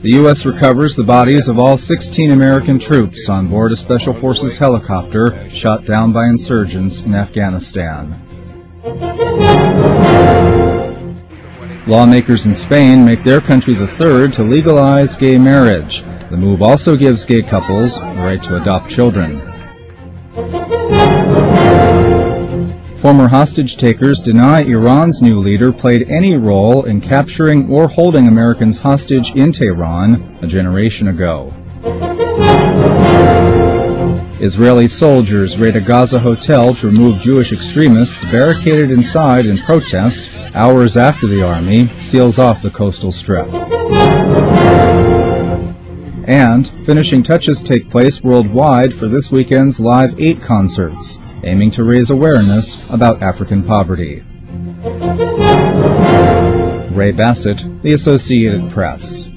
The U.S. recovers the bodies of all 16 American troops on board a Special Forces helicopter shot down by insurgents in Afghanistan. Lawmakers in Spain make their country the third to legalize gay marriage. The move also gives gay couples the right to adopt children. Former hostage-takers deny Iran's new leader played any role in capturing or holding Americans hostage in Tehran a generation ago. Israeli soldiers raid a Gaza hotel to remove Jewish extremists barricaded inside in protest hours after the army seals off the coastal strip. And finishing touches take place worldwide for this weekend's Live 8 concerts, aiming to raise awareness about African poverty. Ray Bassett, The Associated Press.